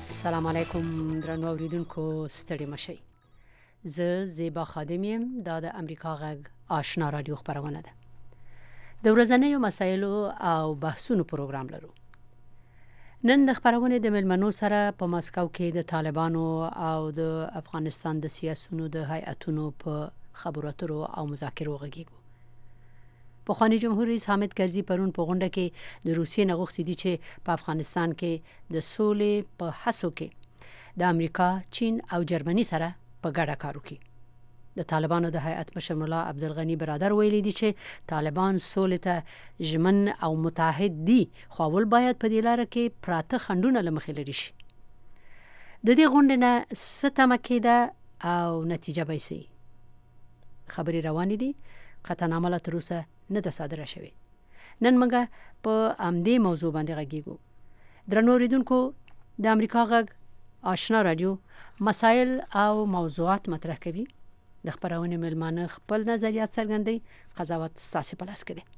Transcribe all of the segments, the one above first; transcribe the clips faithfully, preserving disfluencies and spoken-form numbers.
السلام علیکم درنو اوریدونکو ستړي مشئ. زه زیبا خادم یم. دا د امریکا غږ آشنا رادیو خبرونه ده. د ورځنیو مسایلو او بحثونو پروګرام لرو. نن د خبرونه د ملمنو سره په ماسکو کې د طالبانو او د افغانستان د سیاسونو د هیئتونو په خبرو اترو او مذاکرو غږیږو. پخوانی جمهور رئیس حامد کرزي پرون په غونډه کې د روسیې نه غوښتي دي چې په افغانستان کې د سولې په هڅو کې د امریکا، چین او جرمني سره په ګډه کار وکړي. د طالبانو د هیئت مشر ملا عبدالغني برادر ویلي دي چې طالبان سولې ته ژمن او متحد دي، خو اول باید په دې لاره کې پراته خنډونه له مخې لرې شي. د دې غونډې نه څه تمه کېده او نتیجه به یې څه وي؟ خبرې روانې دي، قطعنامه لا تر اوسه نه ده صادره شوې. نن موږ په همدې موضوع باندې غږیږو. درنو اوریدونکو، د امریکا غږ آشنا رادیو مسایل او موضوعات مطرح کوي. د خبرونې ملمانه خپل نظریات څرګندوي. قضاوت ستاسې په لاس کې دی.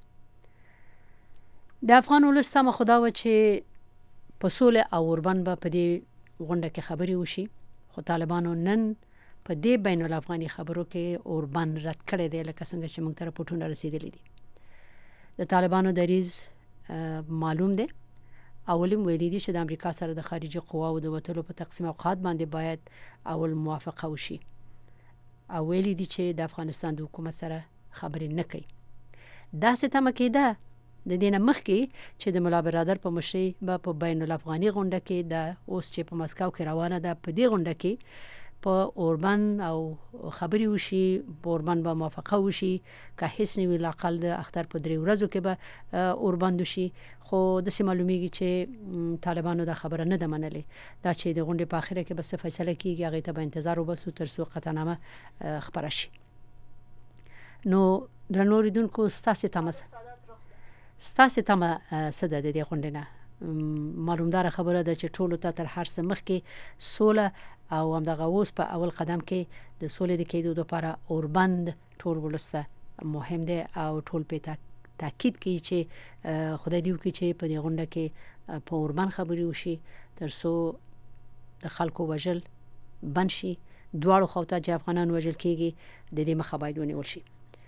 د افغان ولس تمه خدا و چې په سوله او اوربند به په دې غونډه کې خبرې وشي، خو طالبانو نن په دې بین الافغاني خبرو کې اوربند رد کړی دی، لکه څنګه چې موږ ته راپورټونه رسیدلي دي. د طالبانو دریځ معلوم دی. اولم ویلي دي چې د امریکا سره د خارجي قواو د وټلو په تقسیم اوقات باندې باید اول موافقه وشي. او ویلي دي چې د افغانستان د حکومت سره خبرې نه کوي. داسې تمه کېده د دې نه مخکې چې د ملا برادر په مشرۍ به په بین الافغاني غونډه کې د اوس چې په مسکو کې روانه ده، په دې غونډه کې په اوربند او خبرې وشي، په اوربند به موافقه وشي. که هیڅ نه وي لاقل د اختر په درې ورځو کې به اوربند وشي. خو داسې معلومیږي چې طالبانو دا خبره نه ده منلې. دا چې د غونډې په اخره کې به څه فیصله کیږي، هغې ته به انتظار وباسو تر څو قطعنامه خپره شي. نو درنو اوریدونکو، ستاسې تمه ستاسې تمه څه ده د دې غونډې نه؟ معلومداره خبره ده چې ټولو ته تر هر څه مخکې سوله او همدغه اوس په اول قدم کې د سولې د کېدو لپاره اوربند ټول ولس ته مهم دی او ټول پې تاکید کوي چې خدای دې وکړي چې په دې غونډه کې په اوربند خبرې وشي تر څو د خلکو وژل بند شي. دواړو خواو ته چې افغانان وژل کېږي، د دې مخه باید ونیول شي.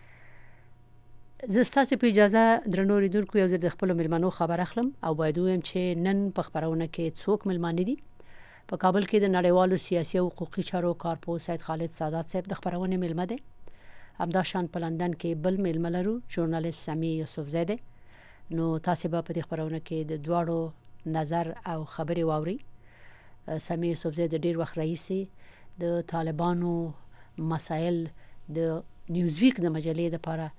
زه ستاسې په اجازه درنو اوریدونکو یو ځل د خپلو مېلمنو خبر اخلم او باید ووایم چې نن په خپرونه کې څوک مېلمانه دي. په کابل کې د نړیوالو سیاسي او حقوقي چارو کارپوه سید خالد سادات صاحب د خبرونې مېلمه دی. همداشان په لندن کې بل مېلمه لرو، ژورنالیست سمیع یوسفزی. نو تاسې به په دې خبرونه کې د دواړو نظر او خبرې واورئ. سمیع یوسفزی د ډېر وخت راهیسې د طالبانو مسایل د نیوزویک د مجلې لپاره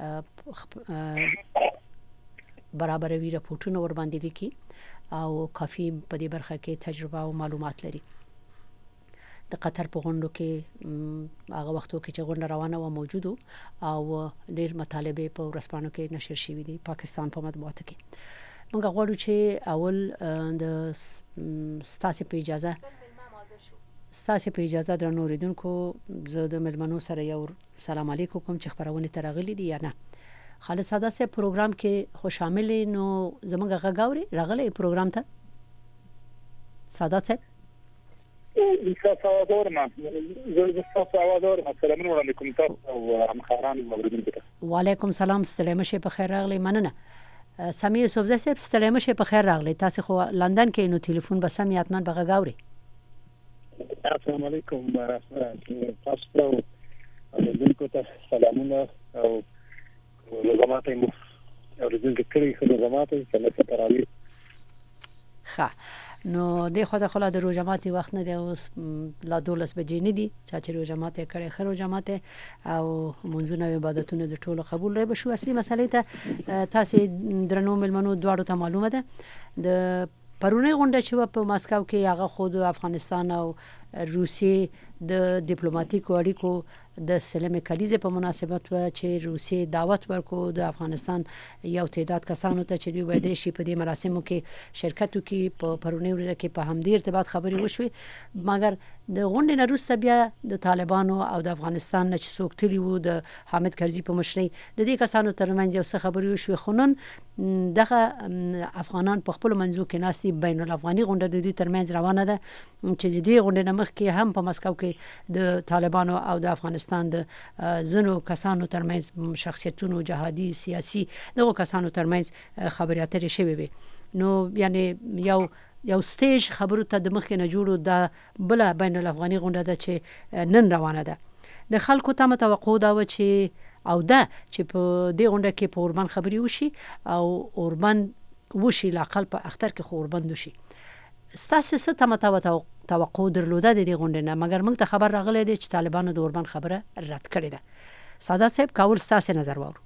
برابروي، راپورټونه ورباندې لیکي او کافي په دې برخه کې تجربه او معلومات لري. د قطر په غونډو کې هغه وختو کې چې غونډه روانه و موجودو او ډېر مطالبه په ورځپاڼو کې نشر شوي دي پاکستان په مطبوعاتو کې. موږ غواړو چې اول د ستاسې په اجازه ستاسې په اجازه درنو اوریدونکو زه د مېلمنو سره یو سلام علیکم کوم چې خبرونې ته راغلي دي یا نه. خالد سادات صاحب پروګرام کې خو شامل نو زموږ غږ اوري راغلی پروګرام ته؟ سادات صاحب تاسو اواز ما زه تاسو اواز اورم. سلام علیکم تاسو او همکاران اوریدونکو ته. وعلیکم سلام، ستړي مشه په خیر راغلی. مننه. سمیع یوسفزی صاحب ستړي مشه په خیر راغلی. تاسو خو لندن کې نو ټلیفون به سم یاتمن به غږ اوري. السلام علیکم تاسو ته اوریدونکو ته سلامونه او لغمات مو اوریدونکو کړي خو لغمات څنګه تراوی. ښه، نو د خدای خلا د روزماتي وخت نه دی، اوس لا دولس بجې نه دي چې روزه ماته کړي خو روزه ماته او منځونه او عبادتونه د ټولو قبول لري. به شو اصلي مسلې ته تاسو درنو ملمنو دواړو ته معلومه ده. د پرونی غونډه چې په ماسکو کې هغه خود افغانستان او روسیې د ډیپلوماټیکو اړیکو د سلمې کلیزې په مناسبت و چې روسیې دعوت ورکو د افغانستان یو تعداد کسانو ته چې دوی باید شي په دې مراسمو کې شرکت وکړي. په پرونی ورځ کې په همدې ارتباط خبرې وشوي، مګر د غونډې نه وروسته بیا د طالبانو او د افغانستان نه چې څوک تللي وو د حامد کرزي په مشرۍ د دې کسانو ترمنځ یو څه خبرې وشوې. خو نن دغه افغانان په خپلو منځو کې ناستي بین الافغاني غونډه د دوی ترمنځ روانه ده چې د دې غونډې نه مخکې هم په مسکو کې د طالبانو او د افغانستان د زنو کسانو ترمنځ شخصیتونو جهادي سیاسي دغه کسانو ترمنځ خبرې اترې شوې وي. نو یعنی یو یو سټیج خبرو ته د مخکې نه جوړو د بل بین الافغاني غونډه ده چې نن روانه ده. د خلکو ته متوقع دا و چې او دا چې په دې غونډه کې په اوربند خبري وشي او اوربند وشي لاقل په اختر کې خو اوربند وشي. ستاسو څه ته توقع درلوده د دې غونډې نه، مګر موږ ته خبر راغلی دی چې طالبانو د اوربند خبره رد کړې ده. سادات صاحب کول ستاسو نظر وورو.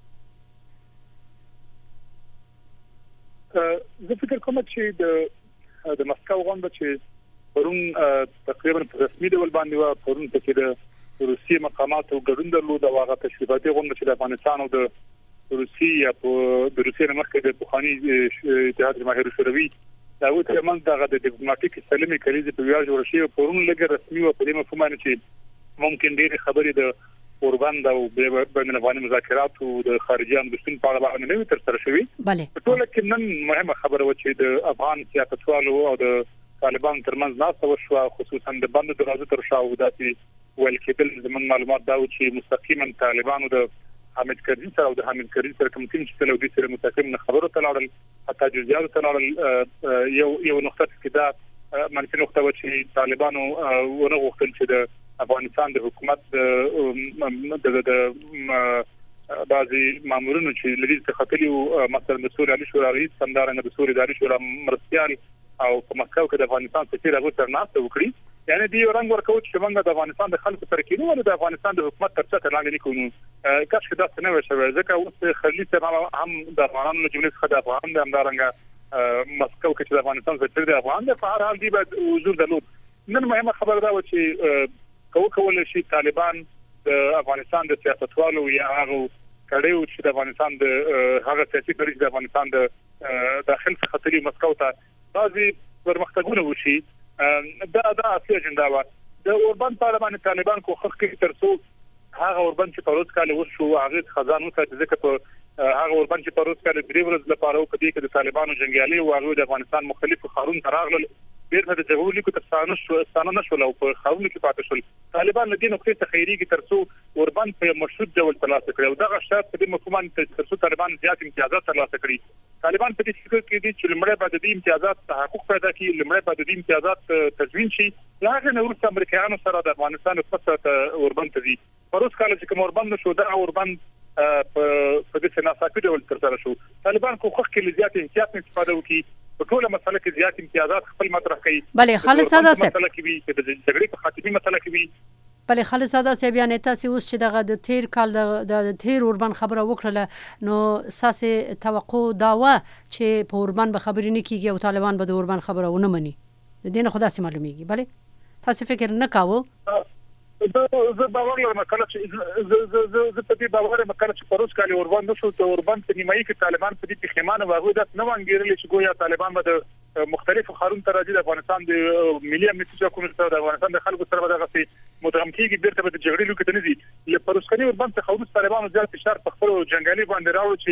زه فکر کوم چې د د مسکو غونډه چې پرون تقریبا په رسمي ډول باندې و، پرون په کې د روسي مقاماتو ګډون درلود او هغه تشریفاتي غونډه چې د افغانستان او د روسي په د روسي مخکې د بخاري اتحاد جماهیر شوروي دا و چې موږ دغه د ډیپلوماټیک سلمي کلیزې په ویاج ورشي پرون لګ رسمي او په دې مفهوم باندې چې ممکن ډېر خبرې د اوربند او بین الافغاني مذاکرات او د خارجي اندوستون په اړه باندې نوې تر سره شوې. بله ټول کې نن مهمه خبره و چې د افغان سیاستوالو او د طالبان ترمنځ ناسته وشوه، خصوصا د بند دروازه تر شا او داسې ویل کېدل زموږ معلومات دا و چې مستقیما طالبانو د حامد کرزي سره او د حامد کرزي سره کوم ټیم چې له دې سره مستقیم خبرو ته لاړل، حتی جزئیات ته لاړل. یو یو نقطه کې دا منفي نقطه و چې طالبانو ونه غوښتل چې د افغانستان د حکومت د د بعضي مامورینو چې لدې څخه خطري مثلا د سوري علي شورا رئیس سندارنګ د سوري داري شورا مرستيال او په مسکو کې د افغانستان سفیر هغه تر ناسته وکړي. یعنی دی رنګ ورکو چې موږ د افغانستان د خلکو سره کېنو او د افغانستان د حکومت تر څنګ لاندې نکونو کاش کې دا څه نه وشي، ځکه اوس خلیل سره هم د افغانانو له جملې څخه د افغان د همدارنګ مسکو کې د افغانستان سفیر د افغان د په هر حال دی به حضور درلود. نن مهمه خبر دا و چې کو کول شي طالبان د افغانستان د سیاستوالو یا هغه کړيو چې د افغانستان د هغه سیاسي پریز د افغانستان د داخل څخه خطري مسکو ته بعضي پرمختګونه وشي. دا دا اصلي اجنډا و د اوربند طالبان طالبان کو حق کې ترڅو هغه اوربند چې پروت کال وشو هغه خزانو ته ځکه په هغه اوربند چې پروت کال درې ورځې لپاره او کدي کې د طالبانو جنگیالي او هغه د افغانستان مختلفو خارون تراغل بیرته د جوړ لیکو تر ستانه شو ستانه نشول او په خارون کې پاتې شول. طالبان لدې نقطې تخیری کې ترڅو اوربند په مشروط ډول ترلاسه کړي او دغه شرط په دې مفهوم ترڅو طالبان زیات امتیازات ترلاسه کړي. طالبان په دې فکر کې دي چې لمړی بعد د امتیازات تحقق پیدا کړي، لمړی بعد د امتیازات تضمین شي. هغه نو ورته امریکایانو سره د افغانستان په څیر اوربند ته دي. پروس کال چې کوم اوربند شو دا اوربند په په دې سناساپي ډول تر سره شو. طالبان کو خو کې زیات امتیازات استفاده وکړي په ټوله مسله کې زیات امتیازات خپل مطرح کوي. بله خالد ساده صاحب مسله کې وي چې د جګړې په خاتمي مسله کې وي. بله خالد ساده صاحب یعنی تاسو اوس چې دغه د تیر کال د تیر اوربند خبره وکړه نو ساسه توقع دا و چې په اوربند به خبرې نه کیږي او طالبان به د اوربند خبره ونه مني. د دې نه خدا سي معلومیږي. بله تاسو فکر نه کاوه؟ زه باور لرم کله چې زه زه زه په دې باور لرم کله چې پروس کال اوربند شو ته اوربند په نیمایي کې طالبان په دې پخېمانه واغوي د نو انګیرل چې ګویا طالبان به د مختلفو خارون ته راځي د افغانستان د ملي امنیتي ځواکونو سره د افغانستان د خلکو سره دغه متهم کیږي بیرته به د جګړې لوکې ته نه دي. له پروس کال اوربند څخه اوس طالبانو ځل فشار په خپل جنگالي باندې راوړي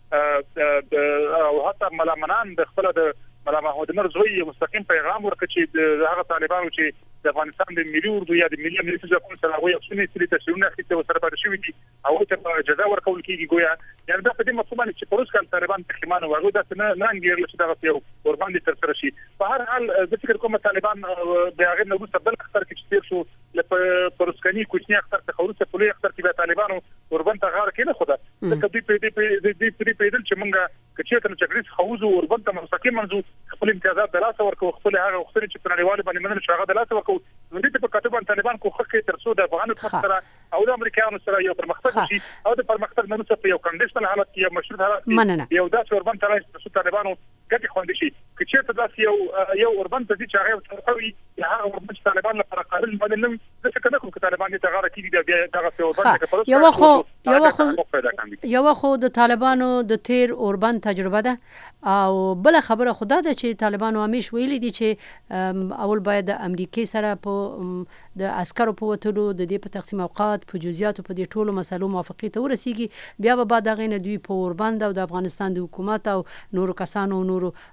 چې او حتی ملامنان د خپل د مولانا محمد عمر زوی مستقیم پیغام ورکړ چې د هغه طالبانو چې د افغانستان د ملي اردو یا د ملي امنیتي ځواکونو سره وایي چې څه تشریحونه هیڅ وسره پاتې شوی دي او ته جزا ورکول کیږي ګویا یعنی دا په دې مفهوم باندې چې پروس کال طالبان تخمانه ورغو دا نه نه انګیرل چې دا یو اوربند تر سره شي. په هر حال د فکر کوم طالبان د هغه نو مستقبل خطر کې چې شو ل پروسکني کوچنی اختر ته خورسه په لوی اختر کې به طالبانو اوربند ته غار کې نه خدا د کدي په دې په دې په دې چې مونږه کچې ته چې خوځو اوربند ته مستقیم منځو خپل امتیازات د لاسه ورکو خپل هغه وختونه چې په نړیوال باندې منل شغه د لاسه ورکو نو دې په کتابان طالبان کو حق ترڅو د افغان حکومت سره او د امریکایانو سره یو پرمختګ شي او د پرمختګ نه څه په یو کنډیشنل حالت کې مشروط حالت یو داسې اوربند ترای چې طالبانو ګټي خوندې شي کچې ته داسې یو یو اوربند ته چې هغه ترقوي یا هغه اوربند طالبان لپاره قابل باندې نو څه کنه کوم طالبان ته غاره کیږي بیا دغه اوربند کې یو خو یو خو یو خو د طالبانو د تیر اوربند تجربه ده او بل خبره خدا ده چې طالبانو همیش ویلي دي چې اول باید د امریکای سره په د عسکرو په وټلو د دې په تقسیم اوقات په جزئیاتو په دې ټولو مسلو موافقه ته ورسیږي بیا به بعد غینه دوی په اوربند او د افغانستان د حکومت او نورو کسانو نورو سره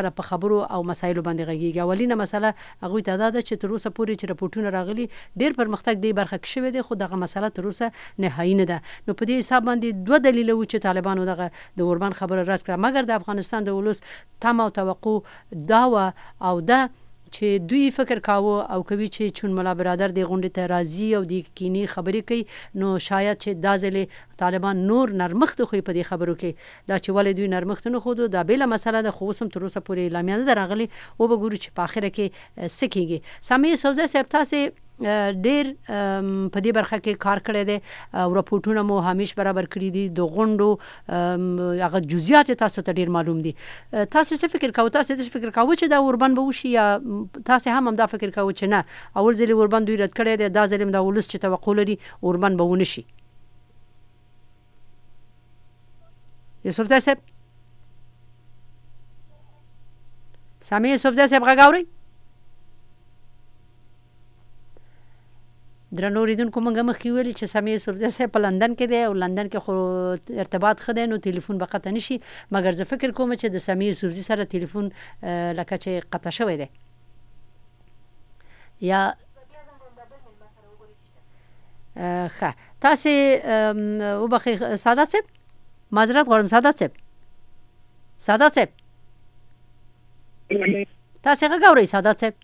سره په خبرو او مسایلو باندې غږیږي. اولینه مسله هغه ته دا ده چې تر اوسه پورې چې راپورټونه راغلي ډېر پرمختګ دی برخه کې شوی دی، خو دغه مسله تر اوسه نهایي نه ده. نو په دې حساب باندې دوه دلیل و چې طالبانو دغه د اوربان خبره رد کړه، مګر د افغانستان د ولس تم او توقع دا و او دا چې دوی فکر کاوه او کوي چې چون ملا برادر د غونډې ته راځي او د کینی خبرې کوي، نو شاید چې دا ځلې طالبان نور نرمخت خو په دې خبرو کې دا چې ولې دوی نرمخت نه خودو دا بیل مسله ده، خو سم تر اوسه پورې اعلامیه نه راغلي او به ګورو چې په اخر کې سکیږي. سامي سوزه صاحب تاسو ډیر په دې برخه کې کار کړی دی او راپورټونه مو همیش برابر کړی دي، د غونډو هغه جزئیات تاسو ته ډیر معلوم دي. تاسو څه فکر کوئ؟ تاسو څه فکر کوئ چې دا اوربان به وشي یا تاسو هم هم دا فکر کوئ چې نه اول ځل اوربان دوی رد کړی دی، دا ځل دا ولس چې توقع لري اوربان به ونه شي؟ یوسفزای صاحب، سامي یوسفزای صاحب غاوري درنو ریدونکو موږ مخکې ویلي چې سامي یوسفزای صاحب په لندن کې دی او لندن کې خو ارتباط ښه دی نو تلیفون به قطع نشي، مګر زه فکر کوم چې د سامي یوسفزي سره تلیفون لکه چې قطع شوی دی یا ښه. تاسې وبخښئ سعادت صاحب، معذرت غواړم سعادت صاحب، سعادت صاحب تاسې غږ اورئ سعادت صاحب؟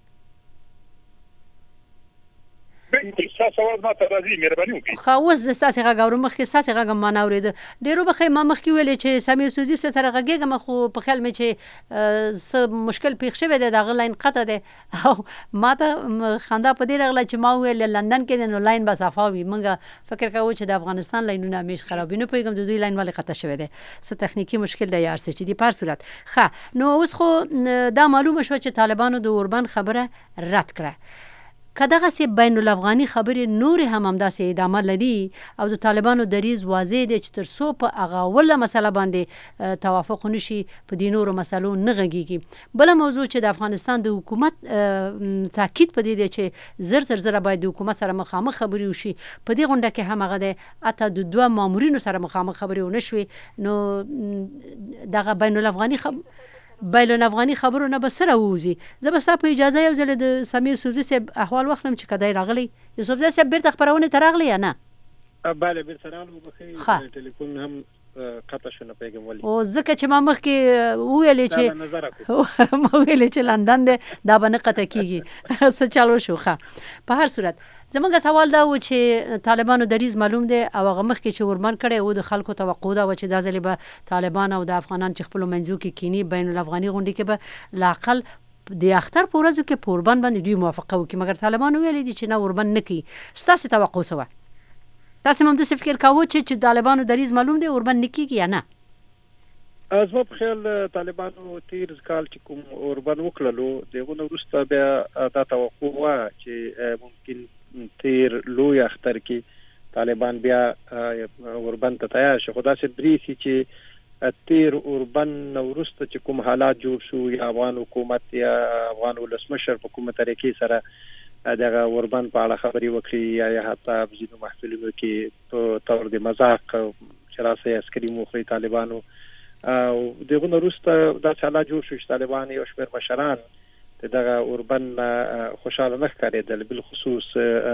خو اوس زه ستاسې غږ اورم، مخکې ستاسې غږ ما نه اورېده. ډېر وبښئ، ما مخکې ویلې چې سامي یوسفزي سره غږېږم، خو په خیال مې چې څه مشکل پېښ شوی دی، د هغه لاین قطع دی او ما ته خندا په دې راغله چې ما وویل لندن کې دی نو لاین به صفا وي. موږ فکر کوو چې د افغانستان لاینونه همیش خراب وي، نه پوهېږم د دوی لاین ولې قطع شوی دی، څه تخنیکي مشکل دی یا هر څه چې دي. په هر صورت ښه، نو اوس خو دا معلومه شوه چې طالبانو د اوربان خبره رد کړه. که دغسې بین الافغاني خبرې نورې هم همداسې ادامه لري او د طالبانو دریځ واضح دی چې تر څو په هغه اوله مسله باندې توافق نشي په دې نورو مسلو نه غږیږي. بله موضوع چې د افغانستان د حکومت تاکید په دې دی چې زر تر زره باید د حکومت سره مخامخ خبرې وشي. په دې غونډه کې هم هغه دی حتی د دوه مامورینو سره مخامخ خبرې ونه شوې، نو دغه بین الافغاني خبر بین الافغاني خبرو نه به سره ووځي. زه به ستا په اجازه یو ځل د سامي یوسفزي صاحب احوال واخلم چې کدی راغلی. یوسفزي صاحب بیرته خپرونې ته راغلی یا نه؟ بله بیرته راغلو، بخیر ټلیفون هم قطع شو، نه پوهېږم ولې. او ځکه چې ما مخکې وویلې چې ما ویلې چې لندن دی دا به نه قطع کېږي، څه چل وشو. ښه، په هر صورت زموږ سوال دا و چې طالبانو دریځ معلوم دی او هغه مخکې چې اوربان کړی و د خلکو توقع دا و چې دا ځلې به طالبان او د افغانان چې خپلو منځو کې کینی بین الافغاني غونډې کې به لااقل د اختر په ورځو کې په اوربان باندې دوی موافقه وکړي، مګر طالبانو ویلي دي چې نه اوربان نه کوي. ستاسې توقع څه وه؟ تاسې هم داسې فکر کوو چې چې طالبانو دریځ معلوم دی اوربان نه کېږي یا نه؟ زما په خیال طالبانو تیر کال چې کوم اوربان وکړلو د هغو نه وروسته بیا دا توقع وه چې ممکن تیر لوی اختر کې طالبان بیا اوربان ته تیار شي، خو داسې بریښي چې تیر اوربان نه وروسته چې کوم حالات جوړ شو یا افغان حکومت یا افغان ولسمشر په کومه طریقې سره دغه اوربان په اړه خبرې وکړي یا یا حتی په ځینو محفلونو کې په طور د مذاق چې راسئ عسکري موخړي طالبانو او دغه نه وروسته داسې حالات جوړ شو چې طالبان یو شمېر مشران د دغه اوربان خوشحاله نه ښکارېدل، بالخصوص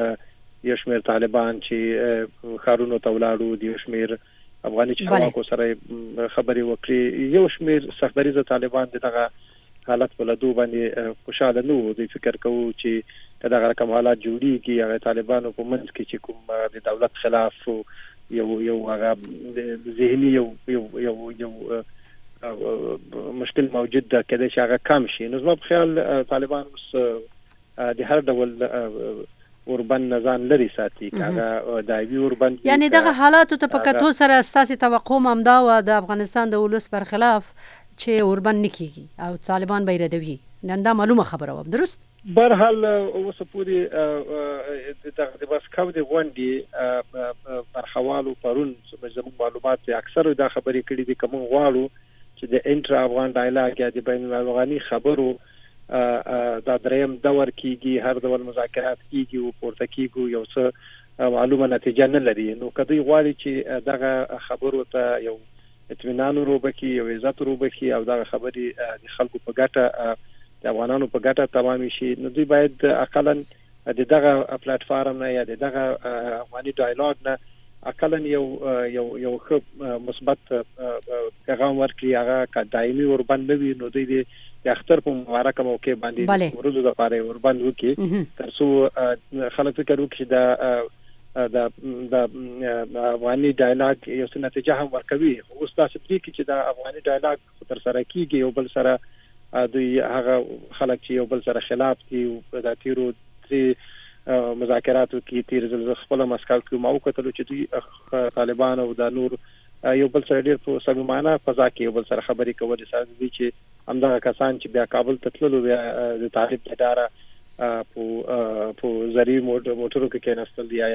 یو شمېر طالبان چې ښارونو ته ولاړو، د یو شمېر افغاني چارواکو سره خبرې وکړي، یو شمېر سختدریځه طالبان د دغه حالت په لیدو باندې خوشحاله نه وو. دوی فکر کوو چې که دغه رقم حالات جوړېږي هغه طالبانو په منځ کې چې کوم د دولت خلاف یو یو هغه ذهني یو یو یو یو مشکل موجود ده، کېدای شي هغه کم شي. نو زما په خیال طالبان اوس د هر ډول اوربان نه ځان لرې ساتي، که هغه دایوي اوربان یعنې دغه حالاتو ته په کتو سره ستاسې توقع هم همدا وه د افغانستان د ولس برخلاف چې اوربان نه کېږي او طالبان به یې ردوي، نن دا معلومه خبره وه، درست؟ برحال اوسه پورې د مسکو د غونډې برخوالو پرون زموږ معلومات اکثر دا خبرې کړي دي که موږ غواړو چې د انټرا افغان ډایلاګ یا د بین الافغاني خبرو دا دریم دور کېږي، هر ډول مذاکرات کېږي او پورته کېږي، یو څه معلومه نتیجه نه لري. نو که دوی غواړي چې دغه خبرو ته یو اطمینان وروبکي او عزت وروبکي او دا خبرې د خلکو په ګټه د افغانانو په ګټه تمام شي. نو دوی باید اقلا د دغه پلیټ فارم نه یا د دغه افغاني ډایلاګ نه اقلا یو یو یو مثبت پیغام ورکړي، هغه دایمي وربند وي. نو دوی د اختر په مبارکه موقع باندې ورځو د لپاره وربند وکړي ترڅو خلک فکر وکړي د د افغاني ډایلاګ یو څه نتیجه هم ورکوي. اوس تاسو پرې کې چې د افغاني ډایلاګ تر سره کیږي یو بل سره دوی هغه خلک چې یو بل سره خلاف دي او د تیرو تری مذاکراتو کې تیر ځل خپل مسکو کې مو کتلو چې دوی طالبان او د نور یو بل سره ډیر په صمیمانه فضا کې یو بل سره خبرې کولې، سره دي چې همدغه کسان چې بیا کابل ته تللو د طالب اداره په په زری موټرو کې کېناستل یا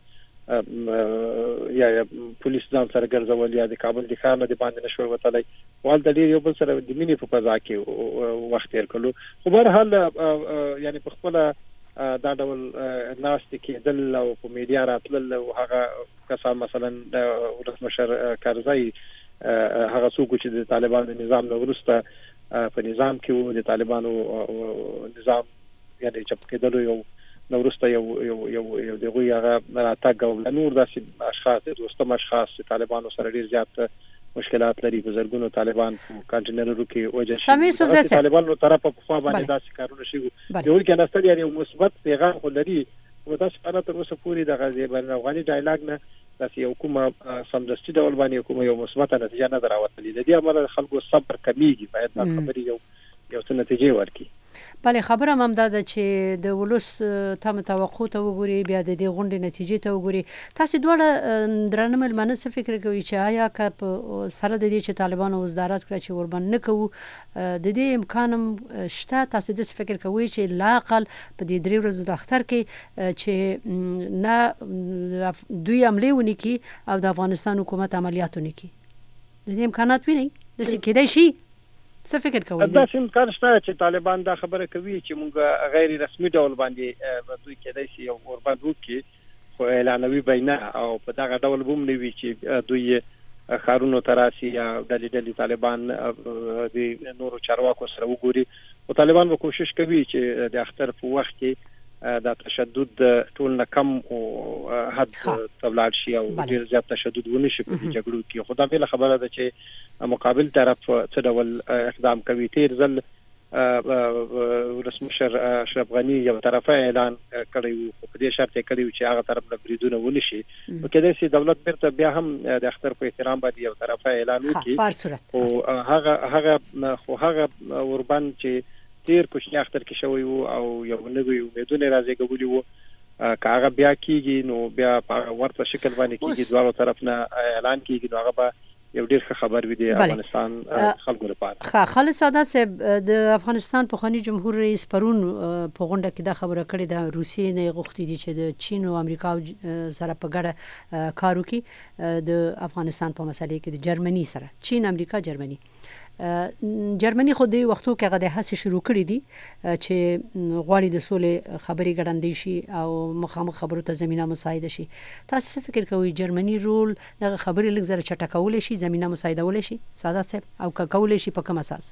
یا یا پولیس ځان سره ګرځول یا د کابل د ښار نه د باندې نشو وتلی وال د ډیر یو بل سره د مینې په فضا کې وخت تیر کړو. خو بهر حال یعنی په خپل دا ډول ناست کېدل او په میډیا راتلل او هغه کسان مثلا د ولسمشر کارزای هغه څوک چې د طالبانو د نظام نه ورسته په نظام کې وو د طالبانو نظام یعنی چپ کېدل یو نورسته یو یو یو یو دغه هغه راتګ او نور داسې اشخاص د دوستم اشخاص طالبانو سره ډیر زیات مشکلات لري. بزرګونو طالبان کانټینرونو کې وجه شي طالبانو طرفه په خوا باندې داسې کارونه شي یو کې نستل یعنی مثبت پیغام خلري او تاسو په تاسو اوسه پوری د غزي بین افغاني ډایلاګ نه داسې یو کومه سمدستي ډول باندې کومه یو مثبت نتیجه نه دراوتلې. د دې عمل خلکو صبر کمیږي، باید دا خبرې یو یو څه نتیجه ورکړي. بله خبره هم دا ده چې د ولس تم توقع ته وګوري، بیا د دې غونډې نتیجې ته وګوري. تاسو دواړه درنه ملمنه څه فکر کوي چې آیا که سره د دې چې طالبانو وزارت کړ چې وربند نه کوو د دې امکان هم شته؟ تاسو د څه فکر کوي چې لا اقل په دې درې ورځو د اختر کې چې نه دوی عملې ونی کی او د افغانستان حکومت عملیات ونی کی د دې امکانات ویني د څه کېدای شي؟ څه فکر کوئ؟ دا څنګه کار شته چې طالبان دا خبره کوي چې موږ غیر رسمي ډول باندې دوی کېدای شي یو وربند وکړي، خو اعلانوي بینه او په دغه ډول بوم نه وي چې دوی خارونو تراسي یا ډلې ډلې طالبان د نورو چارواکو سره وګوري. او طالبان به کوشش کوي چې د اختر په وخت کې دا تشدد ټول نه کم او حد تبلاد شي او ډیر زیات تشدد ونه شي په جګړو کې. خو دا بل خبره ده چې مقابل طرف څه ډول اقدام کوي. تیر ځل ولسمشر اشرف غنی یو طرفه اعلان کړی و، په دې شرط کړی و چې هغه طرف له بریدونه ونه شي. نو کېدای شي دولت بیرته بیا هم د اختر په احترام باندې یو طرفه اعلان وکړي. او هغه هغه خو هغه وربند چې تیر کوچنی اختر کې شوی وو او یو نوې امیدونه راځي غوړي وو کاغه بیا کیږي نو بیا په ورته شکل باندې کیږي دوه طرف نه اعلان کیږي نو هغه به یو ډیر ښه خبر وي د افغانستان خلکو لپاره. ښه خالد سادات صاحب د افغانستان پخوانی جمهور رئیس پرون په غونډه کې دا خبره کړې ده روسیې نه غوښتي دي چې د چین او امریکا سره په ګډه کار وکړي د افغانستان په مسلې کې د جرمني سره، چین امریکا جرمني جرمني خو د وختو کې هغه د هڅې شروع کړې دي چې غواړي د سولې خبرې ګړندې شي او مخامخ خبرو ته زمينه مساعده شي. تاسو څه فکر کوئ جرمني رول دغه خبرې لږ زره چټکول شي، زمينه مساعدول شي ساده صاحب او کول شي په کوم اساس؟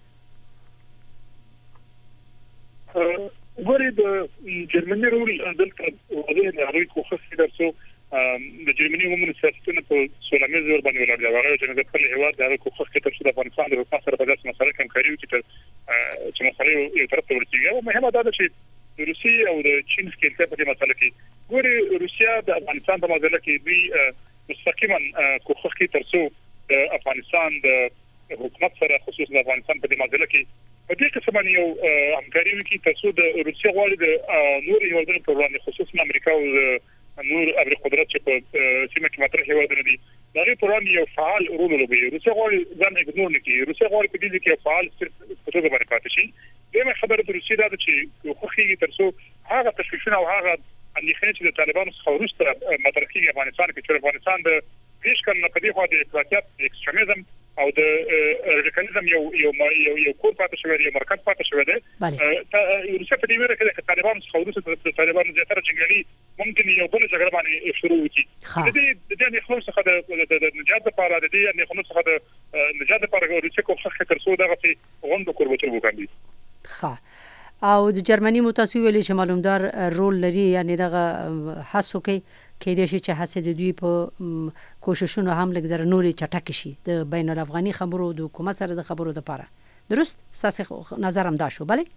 ګورې د جرمني رول دلته هغه د هغوی کوښښ درسو د جرمني عمومي سیاستونه په سولامي زور باندې ولاړ دي. هغه چې د خپل هیواد د کوښښ کې تر څو د افغانستان د حکومت سره په داسې مسله کې همکاري وکړي چې مسله یو طرف ته ورسیږي. او مهمه دا ده چې د روسیې او د چین ښکېلتیا په دې مسله کې ګورې روسیا د افغانستان په مسله کې دوی مستقیما کوښښ کوي تر څو د افغانستان د حکومت سره خصوصا د افغانستان په دې مسله کې په دې قسم باندې یو همکاري وکړي تر څو د روسیې غواړي د نور هیوادونو په وړاندې خصوصا امریکا او نور ابر قدرت چې په سیمه کې مطرح هیوادونه دي دغه پران یو فعال رول لوبوي. روسیه غواړي ځان اګنور نه کړي، روسیه غواړي په دې کې فعال په توګه باندې پاتې شي. دغه خبره د روسیې دا چې خو خېږي تر څو هغه تشویشونه او هغه اندېښنې چې د طالبانو څخه وروسته مطرح کیږي افغانستان کې چې افغانستان د پیش کړه په دې خوا د افراطیت، اکستریمizم او د رادیکالیزم یو یو یو یو کور پاتې شوی دی مرکز پاتې شوی دی روسیه په دې ویره کې د طالبانو څخه وروسته د طالبانو زیاتره جنګیالي ممکن یو بل جګړه باندې شروع وکړي د دې د دې خلکو څخه د نجات لپاره د دې نه خلکو څخه د نجات لپاره روسیه کوم څه تر څو دغه غونډه کوربچو وکړي ښه او د جرمني متاسو ویلي چې معلومدار رول لري یعنی دغه هڅو کې کې د شي چې هڅه د دوی په کوششونو هم لږ زره نوري چټک شي د بین الافغاني خبرو د حکومت سره د خبرو لپاره درست ساسه نظر هم دا شو بله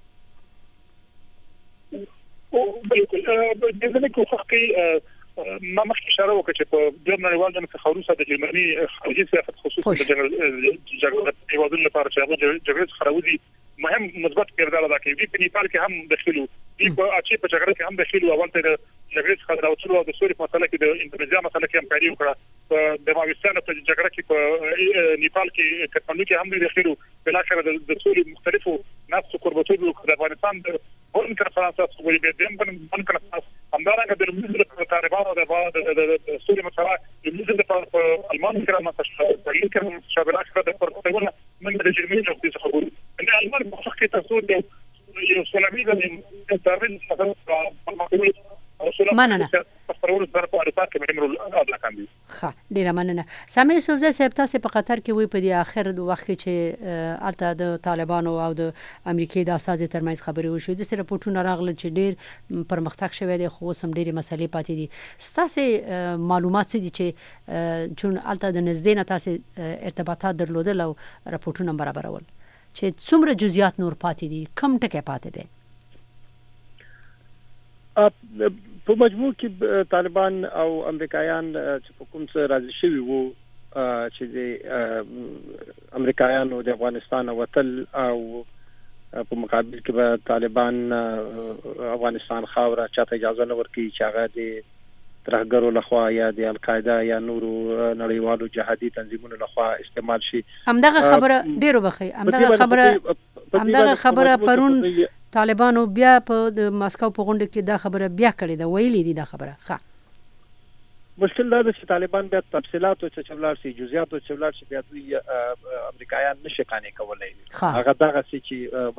او بالکل د دې کو حقي ما مخکې اشاره وکړه چې په جرمنیوال د خاروسه د جرمني خارجي سیاست خصوصا د جګړې ایوادل لپاره چې هغه جګړې خراوزي مهم مثبت کردار ادا کوي په نیپال کې هم داخلو دی په اچي په جګړه کې هم داخلو اول ته د جګړې خراوچلو او د سوري په مسله کې د اندونیزیا مسله کې هم کاری وکړه په د افغانستان په جګړه کې په نیپال کې کټمنډو کې هم داخلو په لاخره د سوري مختلفو ناس قربتو د افغانستان د اون کنفرانس او د دې په کنفرانس همدارنګه د موږ د طالبانو د سوري مسله د موږ د المانیا کې راځي په دې کې شامل شوه د پرتګال من د جرمني او د خبرو ان المان مخکې تاسو د یو سلامي د انټرنیټ څخه په مننه پرورو سره په اړه کې مې اضافه کاندي ښه ډیره مننه سامي یوسفزی صاحب تاسو په قطر کې وی په دې اخر د وخت کې چې الته د طالبانو او د امریکای د اساس ترمنځ خبرې وشوې د سره پټونه راغله چې ډیر پرمختګ شوی دی خو سم ډیره مسلې پاتې دي تاسو معلومات دي چې چون الته د نږدې نه تاسو ارتباطات درلودل او راپورټونه برابرول چې څومره جزئیات نور پاتې دي کم ټکي پاتې دي په مجموع کې طالبان او امریکایان چې په کوم څه راځي شوی وو چې د امریکایانو د افغانستان وتل او په مقابل کې به طالبان افغانستان خاوره چاته اجازه نه ورکړي چې هغه د ترهګرو لخوا یا د القاعده یا نورو نړیوالو جهادي تنظیمونو لخوا استعمال شي همدغه خبره ډیرو بخي همدغه خبره همدغه خبره پرون طالبانو بیا په د ماسکو په غونډه کې دا خبره بیا کړې ده ویلي دي دا خبره ښه مشکل دا ده چې طالبان بیا تفصيلات او چولار سي جزئیات او چولار سي بیا دوی امریکایان نشي قانې کولای هغه دغه چې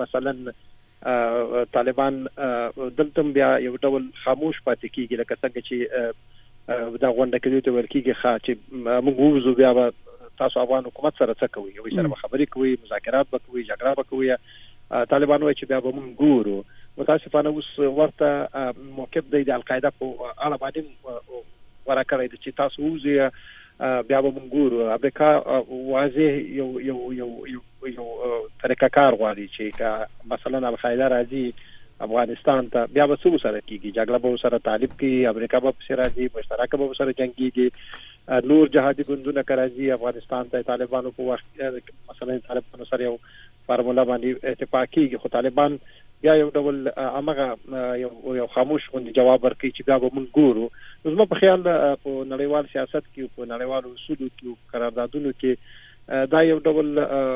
مثلا طالبان دلته بیا یو ډول خاموش پاتې کیږي لکه څنګه چې دا غونډه کې ته ورکیږي ښه چې موږ وزو بیا تاسو افغان حکومت سره څه کوي یو سره خبرې کوي مذاکرات وکوي جګړه وکوي طالبان وایي چې بیا به موږ ګورو متاسفانه اوس ورته موقف دی د القاعده په اړه باندې ورکړی چې تاسو وزي بیا به موږ ګورو امریکا واضح یو یو یو یو طریقه کار غواړي چې مثلا القاعده راځي افغانستان ته بیا به څه سره کیږي جګړه به سره طالب کی امریکا به سره راځي مشترک به سره جنگيږي نور جهادي ګوندونه راځي افغانستان ته طالبانو په وخت مثلا طالبانو سره یو فارمولا باندې اتفاق کیږي خو طالبان بیا یو ډول امغه یو یو خاموش غوندي جواب ورکړي چې بیا به موږ ګورو نو زما په خیال په نړیوال سیاست کې په نړیوال اصولو کې قراردادونو کې دا یو ډول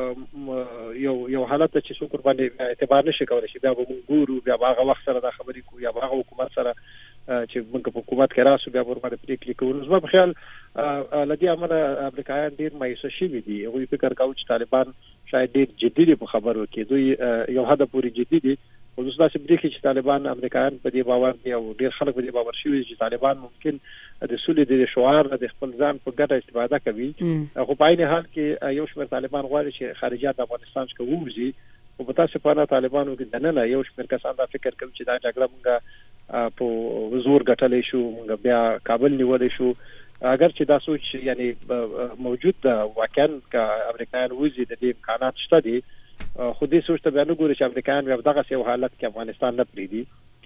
یو یو حالت چې څوک باندې اعتبار نشي کولای چې بیا به موږ ګورو بیا هغه وخت سره دا خبرې کوي یا هغه حکومت سره چې موږ په حکومت کې راسو بیا ور باندې پریکړې کوو زما په خیال لدی امره امریکایان ډیر مایوسه شي دي هغه فکر کوي چې طالبان شاید ډیر جدي دي په خبرو کې دوی یو حد پورې جدي دي او اوس دا چې بریکې چې طالبان امریکایان په دې باور دي او ډیر خلک په دې باور شوي چې طالبان ممکن د سولې د شعار د خپل ځان په ګټه استفاده کوي خو په عین حال کې یو شمېر طالبان غواړي چې خارجيات افغانستان څخه ووځي او په تاسو په اړه طالبانو کې دنه یو شمېر کسان دا فکر کوي چې دا جګړه موږ په زور ګټلې شو موږ بیا کابل نیولې شو اگر چې دا سوچ یعنی موجود ده واقعا ک امریکایان وځي د دې امکانات شته دي خو دې سوچ ته بیان وګورئ چې امریکایان بیا دغه یو حالت کې افغانستان نه پریدي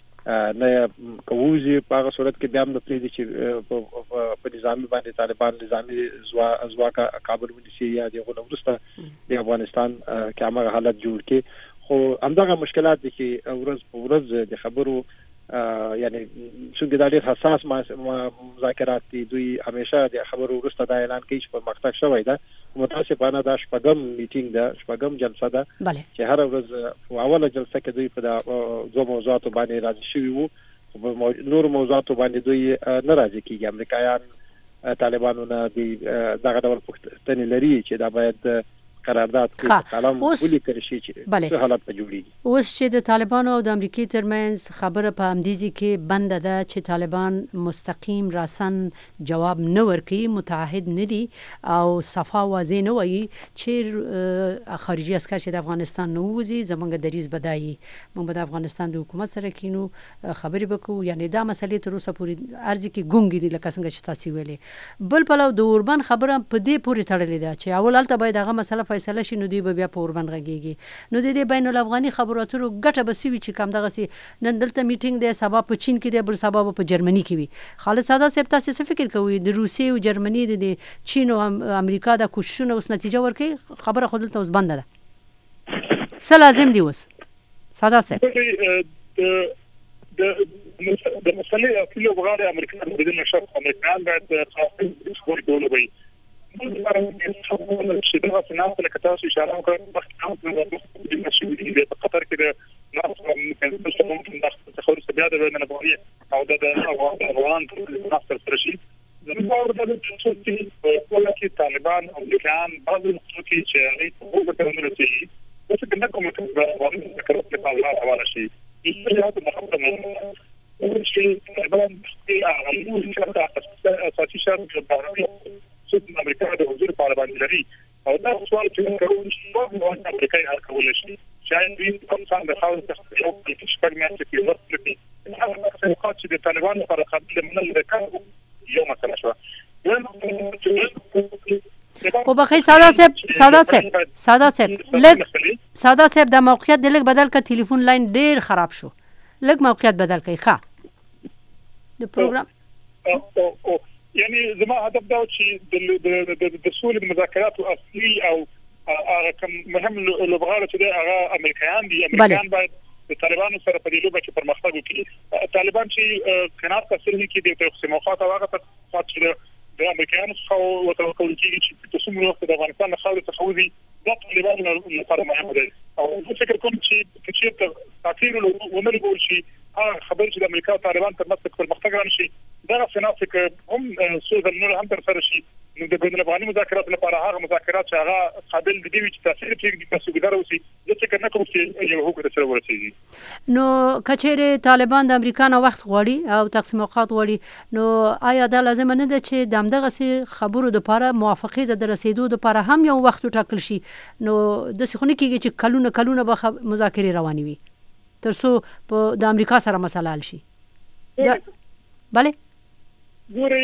نه کووزي په هغه صورت کې بیا هم نه پریدي چې په نظامی باندې طالبان نظامی زوا ازواکا کابل ونیسي یا دغه ورسته د افغانستان کې هغه حالت جوړ کې خو همدغه مشکلات دي چې ورځ په ورځ د خبرو یعنی څنګه د ډېر حساس مذاکرات دي دوی همیشه د خبرو ورسته د اعلان کوي چې په مقطع شوی ده متاسفانه دا شپږم میټینګ ده شپږم جلسه ده چې هر ورځ په اوله جلسه کې دوی په دوه موضوعاتو باندې راځي شوی وو نور موضوعاتو باندې دوی نه راځي کیږي امریکایان طالبانو نه دغه ډول پوښتنې لري چې دا باید قرارداد کې قلم ولیکل شي چې څه حالت په جوړیږي. اوس چې د طالبانو او د امریکای ترمنځ خبره په همدیزي کې بنده ده چې طالبان مستقیم راسن جواب نه ورکوي، متعهد نه دي او صفا واضح نه وایي چې خارجي عسكر چې د افغانستان نه وځي زمونږ دریز بدایي، موږ د افغانستان د حکومت سره کینو خبرې وکړو. یعنی دا مسلې تر اوسه پورې ارزي کې ګونګي دي لکه څنګه چې تاسو ویلې. بل پلو د اوربان خبره په دې پورې تړلې ده چې اول الته باید هغه مسله فیصله شي، نو دی به بیا په اوربان غږیږي. نو د دې بین الافغاني خبرو اترو ګټه به سوي چې کم دغه سي نن دلته میټینګ دی، سبا په چین کې دی، بل سبا په جرمني کې وي. خالد ساده صاحب تاسو څه فکر کوئ د روسیې او جرمني د چین او امریکا د کوششونو اوس نتیجه ورکړي؟ خبره خو دلته اوس بنده ده، څه لازم دی اوس ساده صاحب؟ د د مسلې اصلي وغواړي امریکا بدون شک امریکایان باید خپل ډول وي چې دا څنګه لکه تاسو اشاره وکړه په مسؤلیت په قطر کې د ناس ممکن د تخورس بیا د بین الافغاني او د افغان ناصر سرشي زموږ د چې په کې طالبان او امریکایان بعض نقطې چې هغه په وګړو کې راځي اوس څنګه کوم څه د افغاني فکر په اړه حواله شي چې دا مخاطره او چې طالبان د هغه چې اساسي شرط د د امریکا د حضور په اړه باندې لري او دا سوال چې کوم چې په امریکا یې حل کول شي شاید دوی کوم څنګه د خاص د یو په شپږ میاشتې کې وخت لري هغه څه چې د طالبانو لپاره قابل منل د کار یو مسله شو. او بخیر ساده صاحب ساده صاحب ساده صاحب لګ ساده صاحب د موقعیت د لګ بدل ک ټلیفون لاین ډیر خراب شو، لګ موقعیت بدل کړئ ښه د پروګرام. او یعنی زما هدف دا چې د د د سولې مذاکرات اصلي او هغه کوم مهم لوبغاړي چې هغه امریکایان دي، امریکایان باید د طالبانو سره په دې لوبه کې پرمختګ وکړي. طالبان چې قناعت حاصل کړي د تقسیمات او هغه چې د امریکایانو څخه وتوکل کیږي چې د څومره وخت د افغانستان خاورې څخه وځي دا طالبانو لپاره مهم دی. او زه فکر کوم چې چې تاثیر ونه لګول شي هغه خبر چې د امریکا او طالبان تر منځ پرمختګ راشي دا څنګه چې هم سوزن نور هم تر سره شي نو د بین الافغاني مذاکرات لپاره هغه مذاکرات چې هغه قابل دي چې تاثیر کوي د تاسوګدار اوسي چې کنه کوم چې یو حکومت سره ورسیږي. نو کچېره طالبان د امریکا نه وخت غواړي او تقسیم اوقات غواړي، نو آیا دا لازم نه ده چې د همدغه سي خبرو لپاره موافقه د رسیدو لپاره هم یو وخت ټاکل شي؟ نو د څخونه کېږي چې کلونه کلونه به مذاکرې روانې وي ترڅو په د امریکا سره مسله حل شي. بله ګوري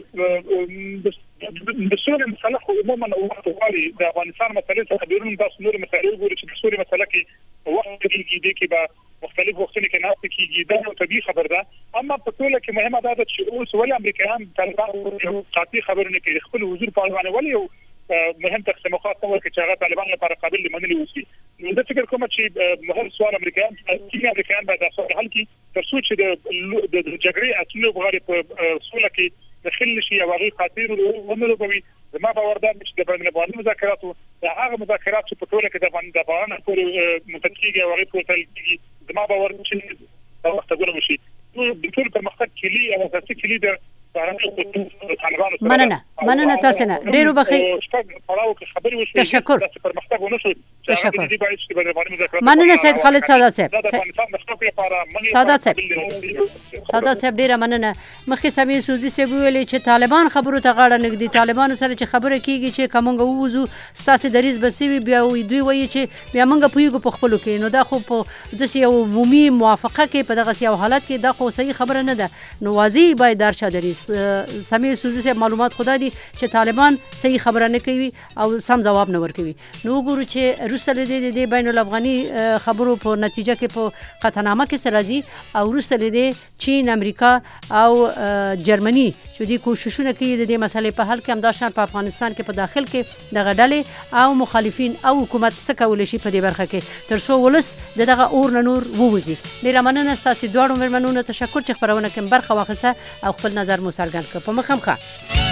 د سوري مسله خو عموما وخت غواړي. د افغانستان مسلې څخه بیرون تاسو نور مسلې ګوري چې د سوري مسله کې وخت کېږي د کې به مختلف وختونه کې ناست کېږي دا یو طبيعي خبر ده. اما په ټوله کې مهمه ده چې اوس ولې امریکایان طالبان یو قاطع خبرونه کوي خپل حضور په اړه ولې یو مهم تقسیمات نو ورکړي چې هغه طالبان لپاره قابل منل وسی. نو د فکر کوم چې مهم سوال امریکایان چې امریکایان باید تاسو حل کړي تر څو چې د جګړې اصلي وغواړي په سوله کې داخل شي او هغه خاطر ومنلو کوي. زما باور ده چې د بین الافغاني مذاکراتو هغه مذاکرات چې په ټوله کې د باندې باندې پورې متفقېږي او هغه پروتل کېږي زما باور چې دا وخت غوړم شي نو د ټول پرمختګ کلی او اساسي کلی د مننه مننه تاسو نه ډیرو بخیر تشکر تشکر مننه سید خالد ساده صاحب ساده صاحب ساده صاحب ډیره مننه. مخکې سمیر سوزي صاحب ویلي چې طالبان خبرو ته غاړه نږدي، طالبانو سره چې خبره کیږي چې کومنګ ووزو ستاسو دریز بسوي بیا دوی وایي چې بیا موږ پویګو په خپلو کې. نو دا خو په داسې یو عمومي موافقه کې په دغه یو حالت کې دا خو صحیح خبره نه ده. نو واضح باید درچا دریز سمیر سوزي صاحب معلومات خدا دي چې طالبان صحیح خبره نه کوي او سم جواب نه ورکوي. نو ګورو چې روسل دي د بین الافغاني خبرو په نتیجه کې په قطعنامه کې سره راځي او روسل دي چین، امریکا او جرمني چې دي کوششونه کوي د دې مسلې په حل کې هم دا شان په افغانستان کې په داخل کې د غډلې او مخالفین او حکومت څه کول شي په دې برخه کې تر څو ولس دغه اور نه نور ووزي. ډیره مننه تاسو دواړو مېرمنونو، تشکر چې خبرونه کوم برخه واخیسته او خپل نظر مو څرګند کړ. په مخه